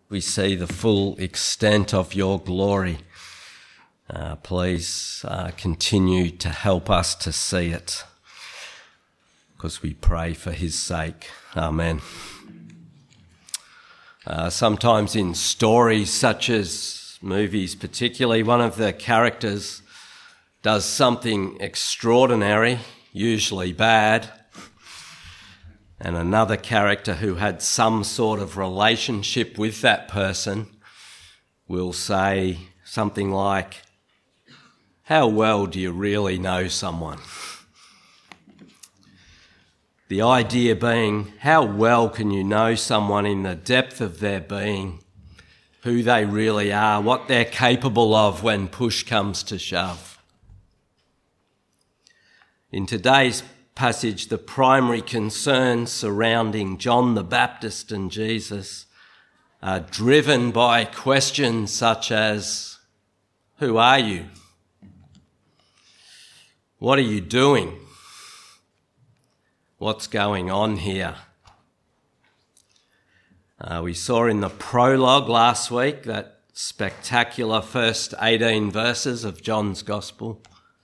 we see the full extent of your glory. Please continue to help us to see it, because we pray for his sake. Amen. Sometimes in stories such as movies particularly, one of the characters does something extraordinary, usually bad, and another character who had some sort of relationship with that person will say something like, "How well do you really know someone?" The idea being, how well can you know someone in the depth of their being, who they really are, what they're capable of when push comes to shove. In today's passage, the primary concerns surrounding John the Baptist and Jesus are driven by questions such as, who are you? What are you doing? What's going on here? We saw in the prologue last week that spectacular first 18 verses of John's Gospel.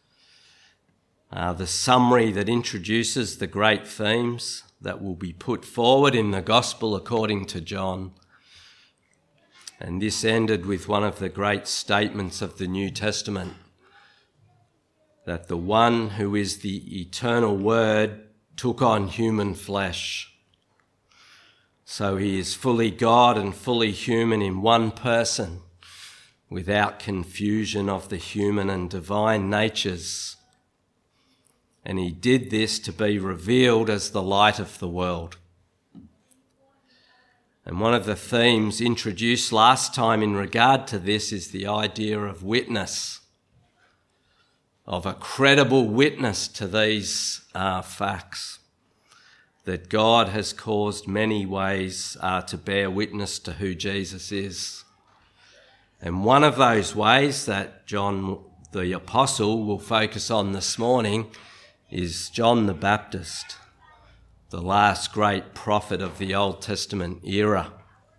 The summary that introduces the great themes that will be put forward in the Gospel according to John. And this ended with one of the great statements of the New Testament, that the one who is the eternal Word took on human flesh. So he is fully God and fully human in one person, without confusion of the human and divine natures. And he did this to be revealed as the light of the world. And one of the themes introduced last time in regard to this is the idea of witness, of a credible witness to these facts, that God has caused many ways to bear witness to who Jesus is. And one of those ways that John the Apostle will focus on this morning is John the Baptist, the last great prophet of the Old Testament era.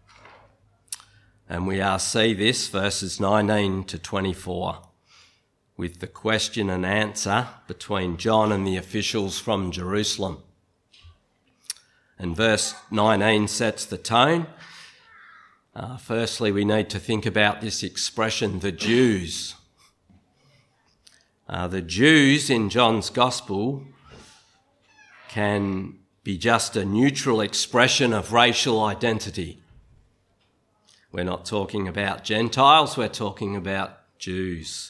And we see this, verses 19 to 24. With the question and answer between John and the officials from Jerusalem. And verse 19 sets the tone. Firstly, we need to think about this expression, the Jews. The Jews in John's Gospel can be just a neutral expression of racial identity. We're not talking about Gentiles, we're talking about Jews.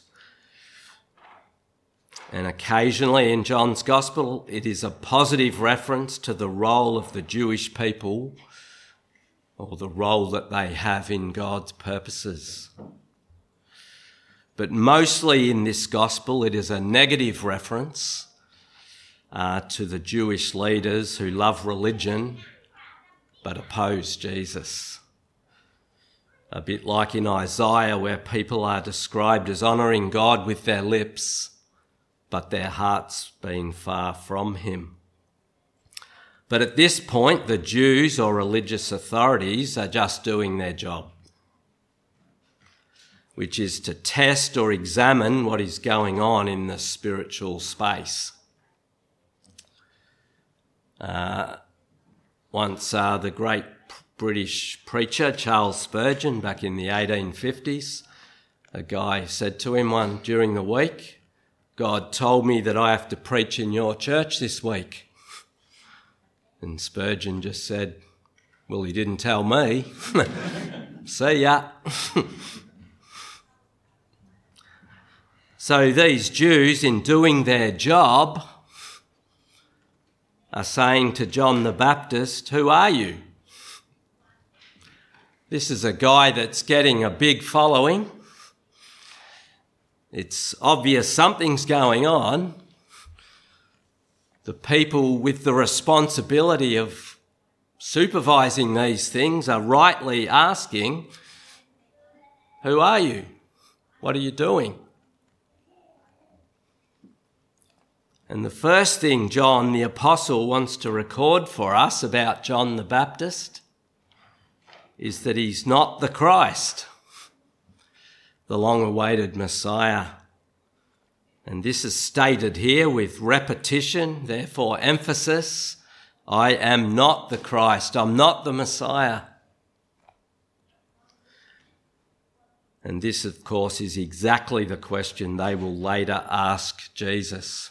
And occasionally in John's Gospel, it is a positive reference to the role of the Jewish people, or the role that they have in God's purposes. But mostly in this Gospel, it is a negative reference to the Jewish leaders who love religion but oppose Jesus. A bit like in Isaiah, where people are described as honouring God with their lips, but their hearts being far from him. But at this point, the Jews or religious authorities are just doing their job, which is to test or examine what is going on in the spiritual space. Once the great British preacher Charles Spurgeon, back in the 1850s, a guy said to him during the week, "God told me that I have to preach in your church this week." And Spurgeon just said, "Well, he didn't tell me." See ya. So these Jews, in doing their job, are saying to John the Baptist, "Who are you?" This is a guy that's getting a big following. It's obvious something's going on. The people with the responsibility of supervising these things are rightly asking, "Who are you? What are you doing?" And the first thing John the Apostle wants to record for us about John the Baptist is that he's not the Christ, the long-awaited Messiah. And this is stated here with repetition, therefore emphasis. I am not the Christ. I'm not the Messiah. And this, of course, is exactly the question they will later ask Jesus.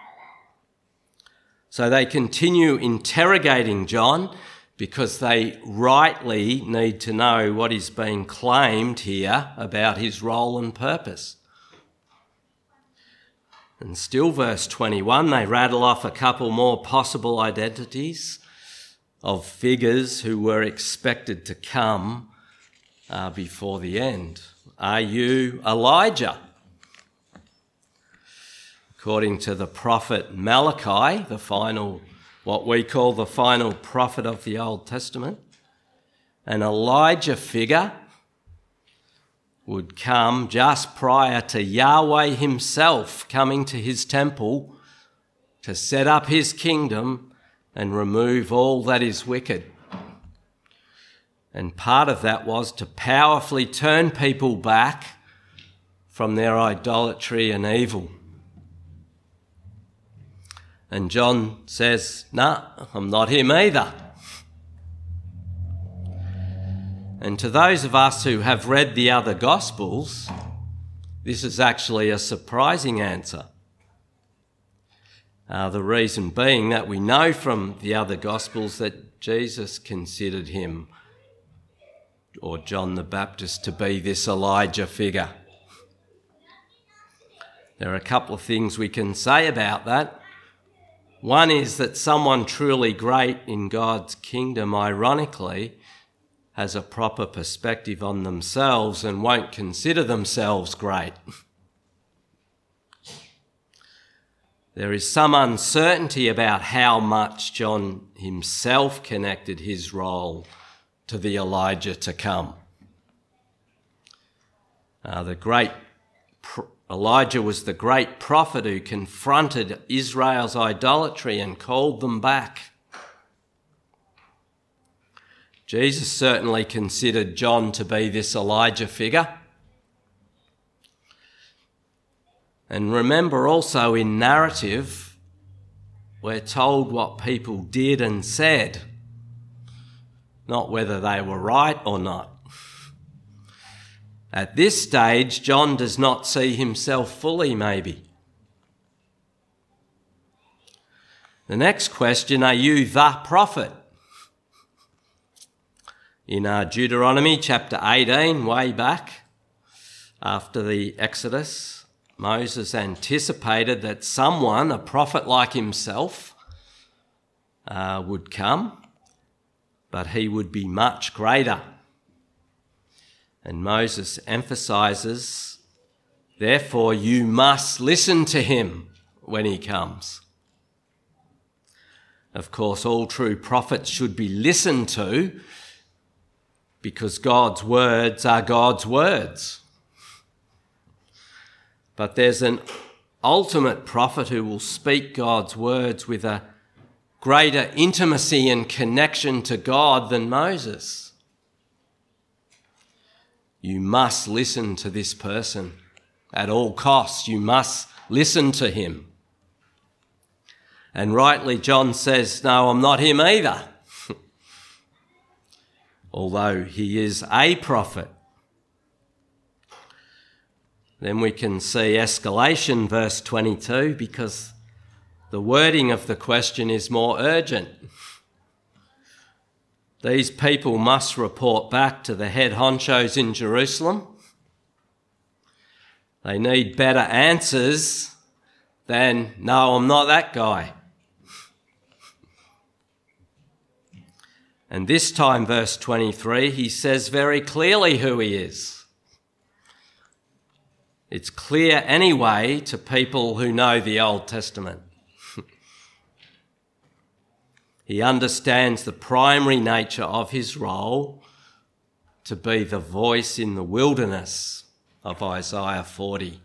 So they continue interrogating John because they rightly need to know what is being claimed here about his role and purpose. And still, verse 21, they rattle off a couple more possible identities of figures who were expected to come before the end. Are you Elijah? According to the prophet Malachi, what we call the final prophet of the Old Testament, an Elijah figure would come just prior to Yahweh himself coming to his temple to set up his kingdom and remove all that is wicked. And part of that was to powerfully turn people back from their idolatry and evil. And John says, "No, I'm not him either." And to those of us who have read the other Gospels, this is actually a surprising answer. The reason being that we know from the other Gospels that Jesus considered him, or John the Baptist, to be this Elijah figure. There are a couple of things we can say about that. One is that someone truly great in God's kingdom, ironically, has a proper perspective on themselves and won't consider themselves great. There is some uncertainty about how much John himself connected his role to the Elijah to come. Elijah was the great prophet who confronted Israel's idolatry and called them back. Jesus certainly considered John to be this Elijah figure. And remember also in narrative, we're told what people did and said, not whether they were right or not. At this stage, John does not see himself fully, maybe. The next question, are you the prophet? In Deuteronomy chapter 18, way back, after the Exodus, Moses anticipated that someone, a prophet like himself, would come, but he would be much greater. And Moses emphasises, therefore you must listen to him when he comes. Of course, all true prophets should be listened to because God's words are God's words. But there's an ultimate prophet who will speak God's words with a greater intimacy and connection to God than Moses. You must listen to this person at all costs. You must listen to him. And rightly, John says, no, I'm not him either. Although he is a prophet. Then we can see escalation, verse 22, because the wording of the question is more urgent. These people must report back to the head honchos in Jerusalem. They need better answers than, no, I'm not that guy. And this time, verse 23, he says very clearly who he is. It's clear anyway to people who know the Old Testament. He understands the primary nature of his role to be the voice in the wilderness of Isaiah 40.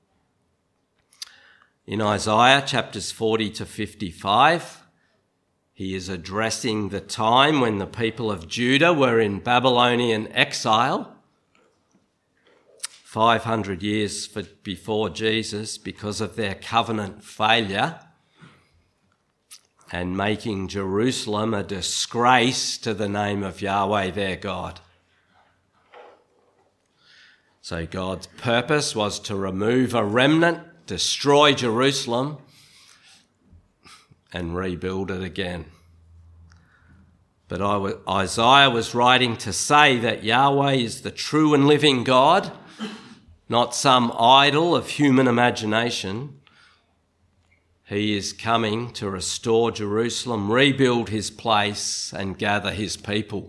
In Isaiah chapters 40 to 55, He is addressing the time when the people of Judah were in Babylonian exile, 500 years before Jesus, because of their covenant failure and making Jerusalem a disgrace to the name of Yahweh their God. So God's purpose was to remove a remnant, destroy Jerusalem, and rebuild it again. But Isaiah was writing to say that Yahweh is the true and living God, not some idol of human imagination. He is coming to restore Jerusalem, rebuild his place, and gather his people.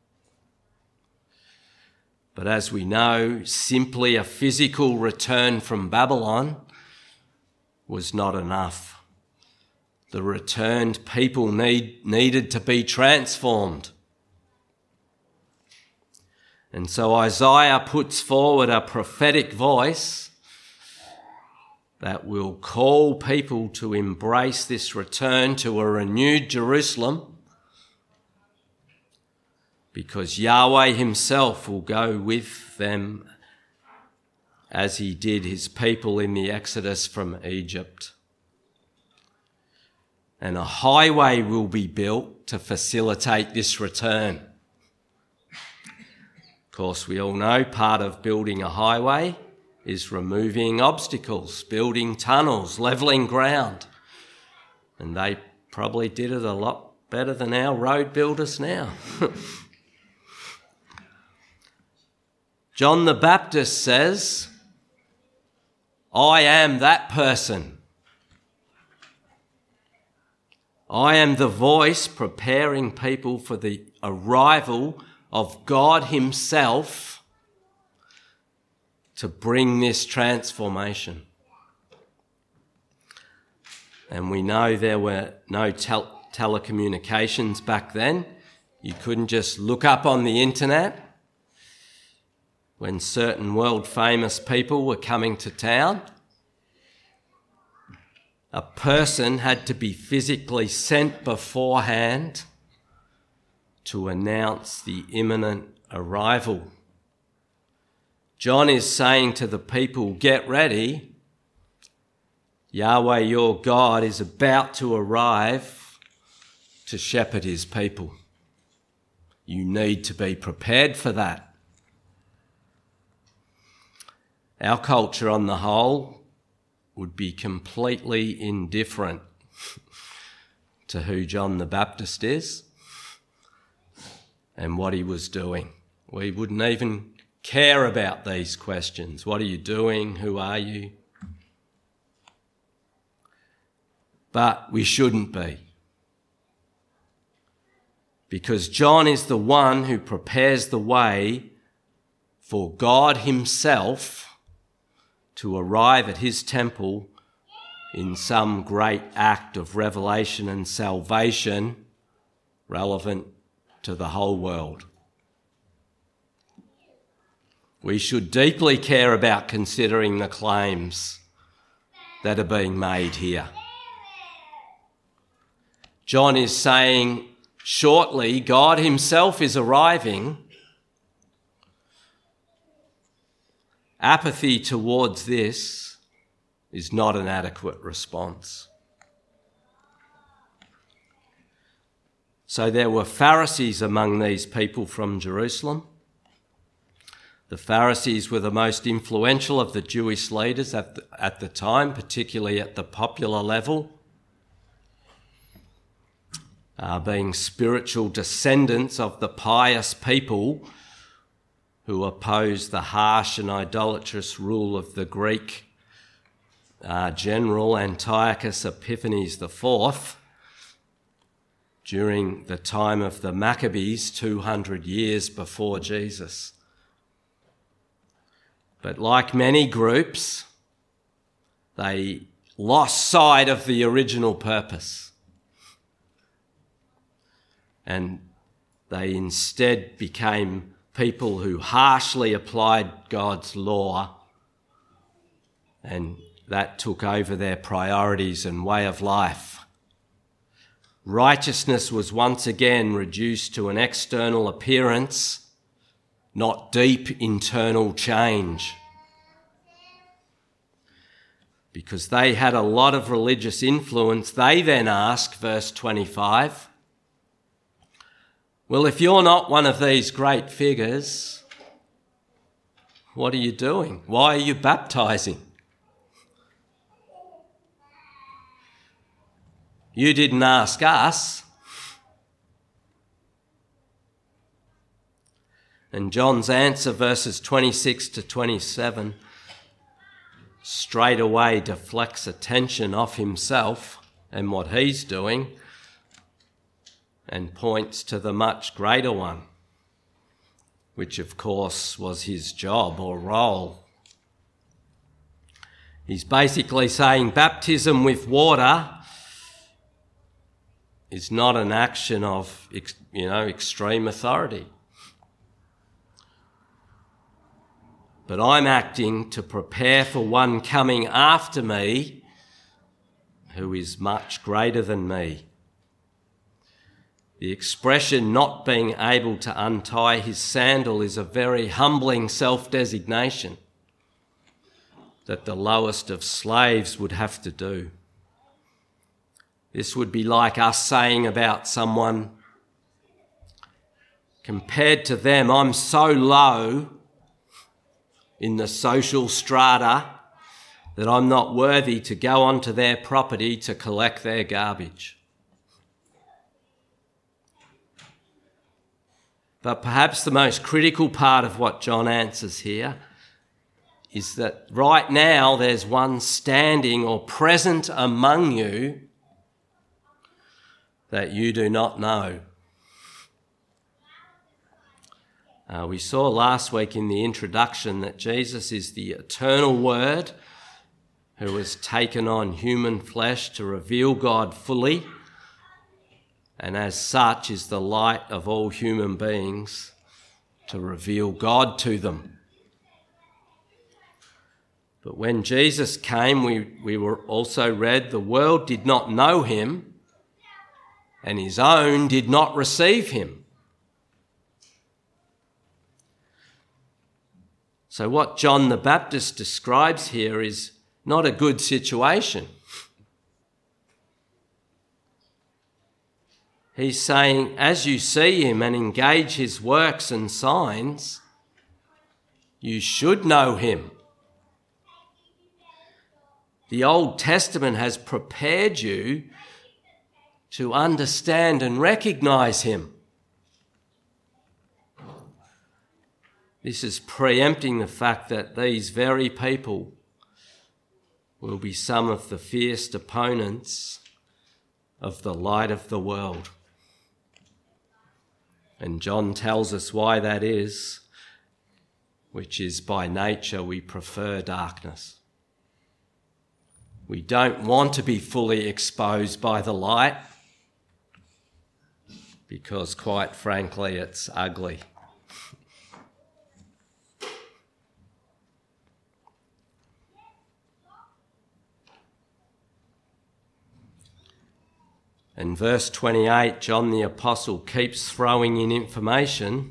But as we know, simply a physical return from Babylon was not enough. The returned people needed to be transformed. And so Isaiah puts forward a prophetic voice that will call people to embrace this return to a renewed Jerusalem, because Yahweh himself will go with them as he did his people in the Exodus from Egypt. And a highway will be built to facilitate this return. Of course, we all know part of building a highway is removing obstacles, building tunnels, levelling ground. And they probably did it a lot better than our road builders now. John the Baptist says, I am that person. I am the voice preparing people for the arrival of God himself to bring this transformation. And we know there were no telecommunications back then. You couldn't just look up on the internet when certain world-famous people were coming to town. A person had to be physically sent beforehand to announce the imminent arrival. John is saying to the people, get ready. Yahweh your God is about to arrive to shepherd his people. You need to be prepared for that. Our culture on the whole would be completely indifferent to who John the Baptist is and what he was doing. We wouldn't even care about these questions. What are you doing? Who are you? But we shouldn't be. Because John is the one who prepares the way for God himself to arrive at his temple in some great act of revelation and salvation relevant to the whole world. We should deeply care about considering the claims that are being made here. John is saying, shortly, God himself is arriving. Apathy towards this is not an adequate response. So there were Pharisees among these people from Jerusalem. The Pharisees were the most influential of the Jewish leaders at the time, particularly at the popular level, being spiritual descendants of the pious people who opposed the harsh and idolatrous rule of the Greek general Antiochus Epiphanes IV during the time of the Maccabees 200 years before Jesus. But like many groups, they lost sight of the original purpose. And they instead became people who harshly applied God's law, and that took over their priorities and way of life. Righteousness was once again reduced to an external appearance, not deep internal change. Because they had a lot of religious influence, they then ask, verse 25, well, if you're not one of these great figures, what are you doing? Why are you baptizing? You didn't ask us. And John's answer, verses 26 to 27, straight away deflects attention off himself and what he's doing and points to the much greater one, which of course was his job or role. He's basically saying baptism with water is not an action of, extreme authority. But I'm acting to prepare for one coming after me who is much greater than me. The expression not being able to untie his sandal is a very humbling self-designation that the lowest of slaves would have to do. This would be like us saying about someone, compared to them, I'm so low in the social strata that I'm not worthy to go onto their property to collect their garbage. But perhaps the most critical part of what John answers here is that right now there's one standing or present among you that you do not know. We saw last week in the introduction that Jesus is the eternal Word who has taken on human flesh to reveal God fully, and as such is the light of all human beings to reveal God to them. But when Jesus came, we were also read, the world did not know him, and his own did not receive him. So what John the Baptist describes here is not a good situation. He's saying, as you see him and engage his works and signs, you should know him. The Old Testament has prepared you to understand and recognize him. This is preempting the fact that these very people will be some of the fierce opponents of the light of the world. And John tells us why that is, which is by nature we prefer darkness. We don't want to be fully exposed by the light because, quite frankly, it's ugly. In verse 28, John the Apostle keeps throwing in information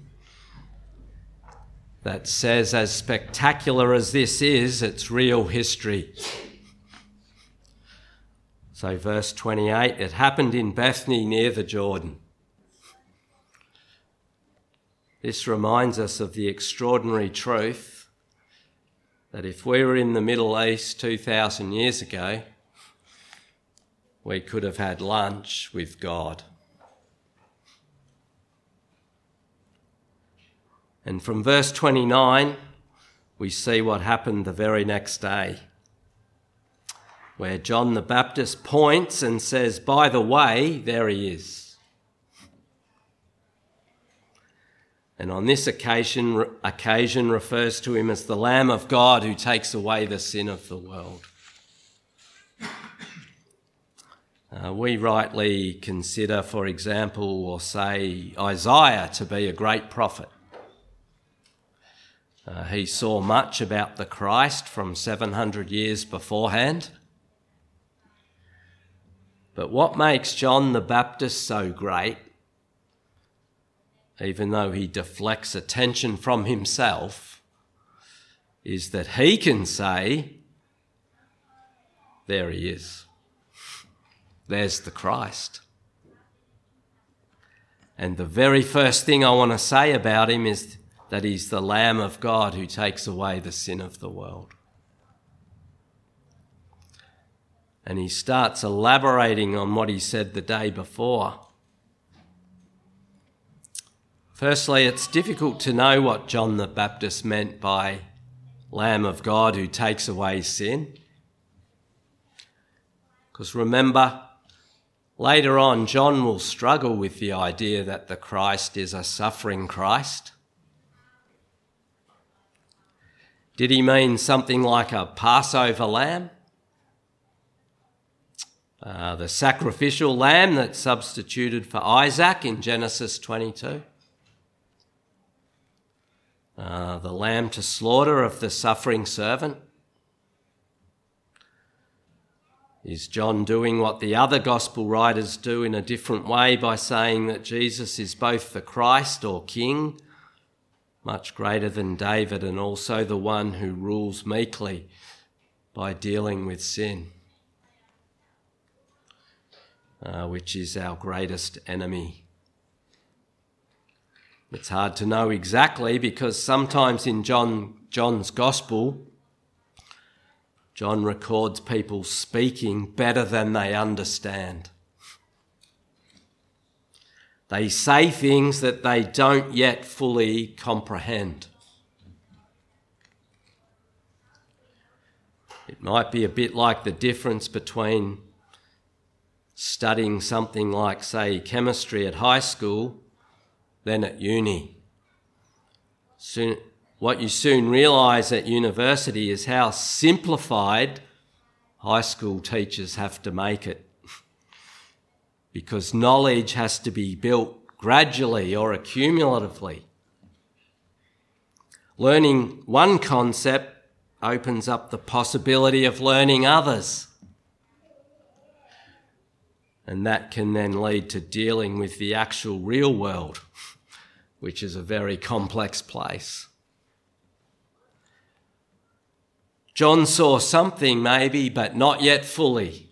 that says, as spectacular as this is, it's real history. So verse 28, it happened in Bethany near the Jordan. This reminds us of the extraordinary truth that if we were in the Middle East 2,000 years ago, we could have had lunch with God. And from verse 29, we see what happened the very next day, where John the Baptist points and says, by the way, there he is. And on this occasion refers to him as the Lamb of God who takes away the sin of the world. We rightly consider, for example, or say Isaiah to be a great prophet. He saw much about the Christ from 700 years beforehand. But what makes John the Baptist so great, even though he deflects attention from himself, is that he can say, there he is. There's the Christ. And the very first thing I want to say about him is that he's the Lamb of God who takes away the sin of the world. And he starts elaborating on what he said the day before. Firstly, it's difficult to know what John the Baptist meant by Lamb of God who takes away sin. Because remember, later on, John will struggle with the idea that the Christ is a suffering Christ. Did he mean something like a Passover lamb? The sacrificial lamb that substituted for Isaac in Genesis 22. The lamb to slaughter of the suffering servant. Is John doing what the other gospel writers do in a different way by saying that Jesus is both the Christ or King, much greater than David, and also the one who rules meekly by dealing with sin, which is our greatest enemy? It's hard to know exactly because sometimes in John's gospel, John records people speaking better than they understand. They say things that they don't yet fully comprehend. It might be a bit like the difference between studying something like, say, chemistry at high school than at uni. What you soon realise at university is how simplified high school teachers have to make it. Because knowledge has to be built gradually or accumulatively. Learning one concept opens up the possibility of learning others. And that can then lead to dealing with the actual real world, which is a very complex place. John saw something maybe, but not yet fully.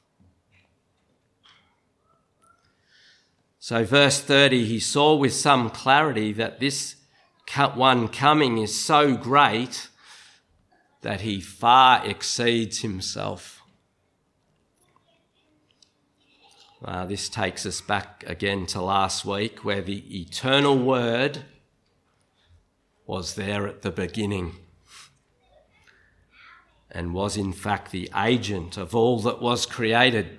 So verse 30, he saw with some clarity that this one coming is so great that he far exceeds himself. This takes us back again to last week, where the eternal Word was there at the beginning and was in fact the agent of all that was created.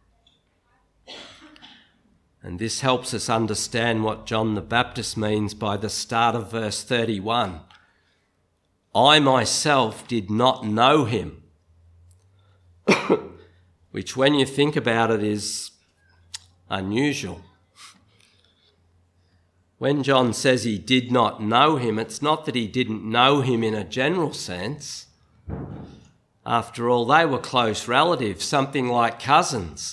And this helps us understand what John the Baptist means by the start of verse 31. I myself did not know him, which when you think about it is unusual. When John says he did not know him, it's not that he didn't know him in a general sense. After all, they were close relatives, something like cousins.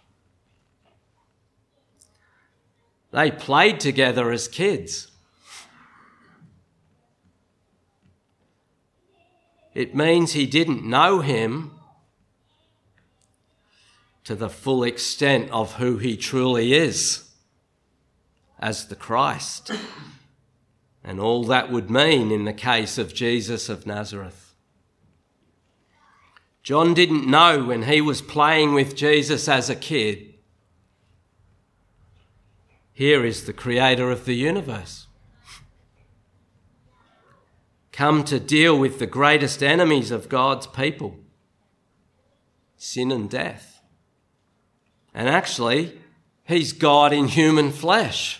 They played together as kids. It means he didn't know him to the full extent of who he truly is as the Christ, and all that would mean in the case of Jesus of Nazareth. John didn't know when he was playing with Jesus as a kid, here is the creator of the universe, come to deal with the greatest enemies of God's people, sin and death. And actually, he's God in human flesh.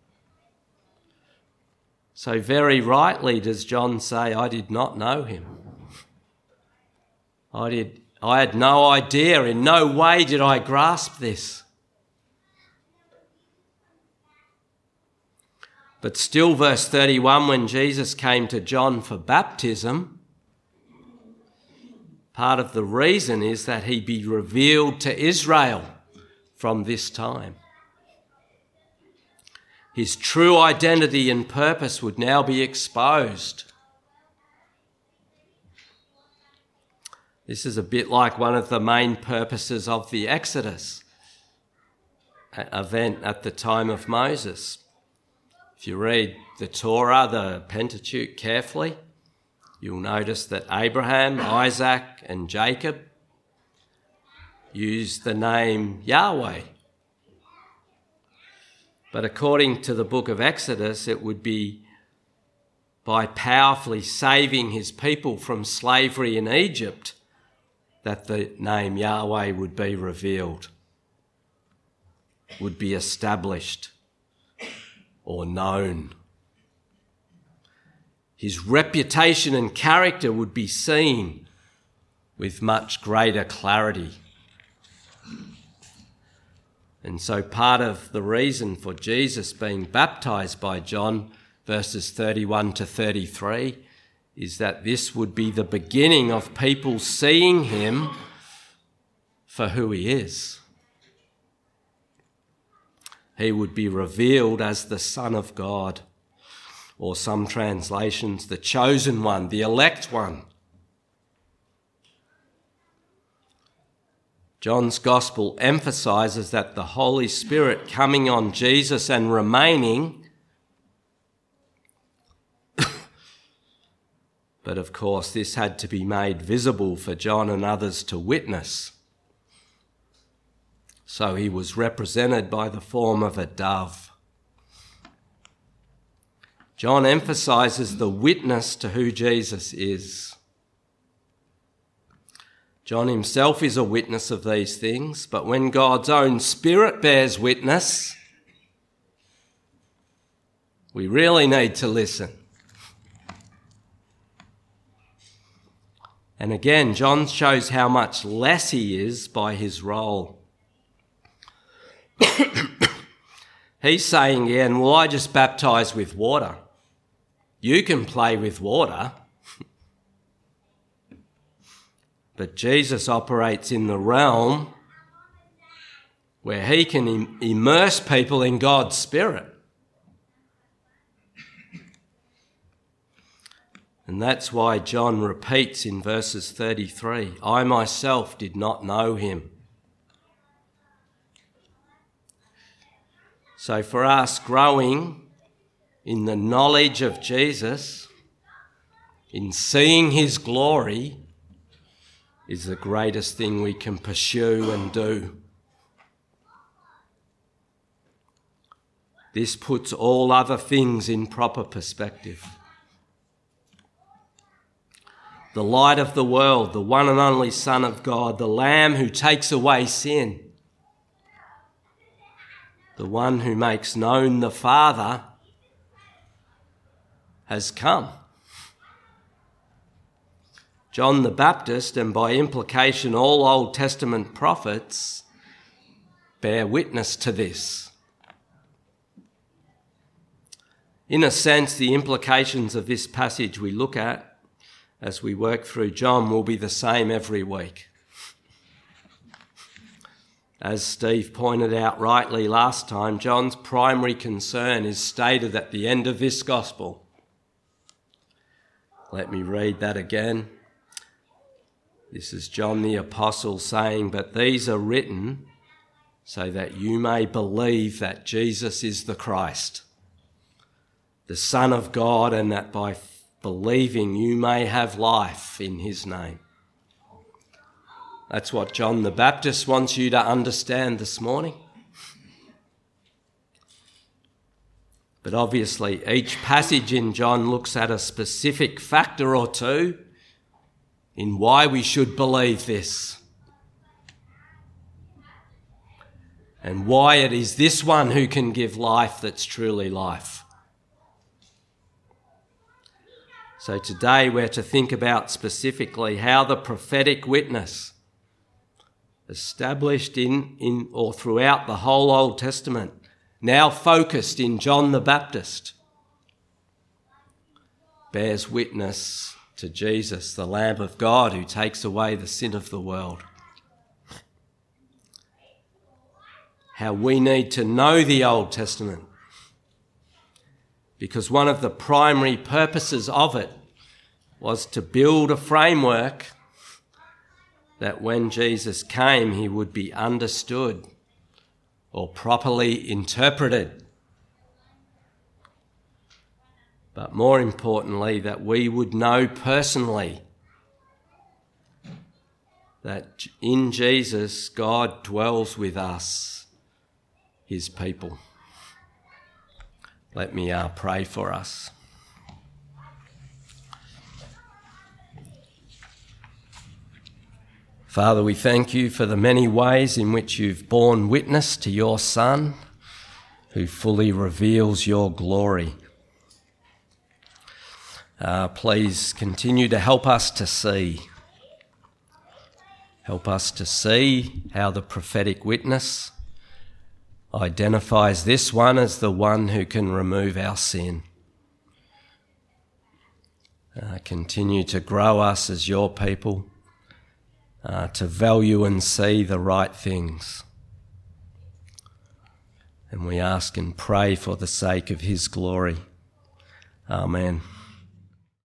So very rightly does John say, I did not know him. I had no idea, in no way did I grasp this. But still, verse 31, when Jesus came to John for baptism, part of the reason is that he be revealed to Israel from this time. His true identity and purpose would now be exposed. This is a bit like one of the main purposes of the Exodus event at the time of Moses. If you read the Torah, the Pentateuch, carefully, you'll notice that Abraham, Isaac, and Jacob used the name Yahweh. But according to the book of Exodus, it would be by powerfully saving his people from slavery in Egypt that the name Yahweh would be revealed, would be established or known. His reputation and character would be seen with much greater clarity. And so part of the reason for Jesus being baptised by John, verses 31 to 33, is that this would be the beginning of people seeing him for who he is. He would be revealed as the Son of God, or some translations, the chosen one, the elect one. John's Gospel emphasises that the Holy Spirit coming on Jesus and remaining, but of course this had to be made visible for John and others to witness. So he was represented by the form of a dove. John emphasises the witness to who Jesus is. John himself is a witness of these things, but when God's own Spirit bears witness, we really need to listen. And again, John shows how much less he is by his role. He's saying again, well, I just baptise with water. You can play with water. But Jesus operates in the realm where he can immerse people in God's Spirit. And that's why John repeats in verses 33, I myself did not know him. So for us, growing in the knowledge of Jesus, in seeing his glory, is the greatest thing we can pursue and do. This puts all other things in proper perspective. The light of the world, the one and only Son of God, the Lamb who takes away sin, the one who makes known the Father, has come. John the Baptist, and by implication all Old Testament prophets, bear witness to this. In a sense, the implications of this passage we look at as we work through John will be the same every week. As Steve pointed out rightly last time, John's primary concern is stated at the end of this gospel. Let me read that again. This is John the Apostle saying, but these are written so that you may believe that Jesus is the Christ, the Son of God, and that by believing you may have life in his name. That's what John the Baptist wants you to understand this morning. But obviously each passage in John looks at a specific factor or two in why we should believe this, and why it is this one who can give life that's truly life. So today we're to think about specifically how the prophetic witness established in or throughout the whole Old Testament, now focused in John the Baptist, bears witness to Jesus, the Lamb of God who takes away the sin of the world. how we need to know the Old Testament, because one of the primary purposes of it was to build a framework that when Jesus came, he would be understood or properly interpreted. But more importantly, that we would know personally that in Jesus, God dwells with us, his people. Let me pray for us. Father, we thank you for the many ways in which you've borne witness to your Son, who fully reveals your glory. Please continue to help us to see. Help us to see how the prophetic witness identifies this one as the one who can remove our sin. Continue to grow us as your people, to value and see the right things. And we ask and pray for the sake of his glory. Amen.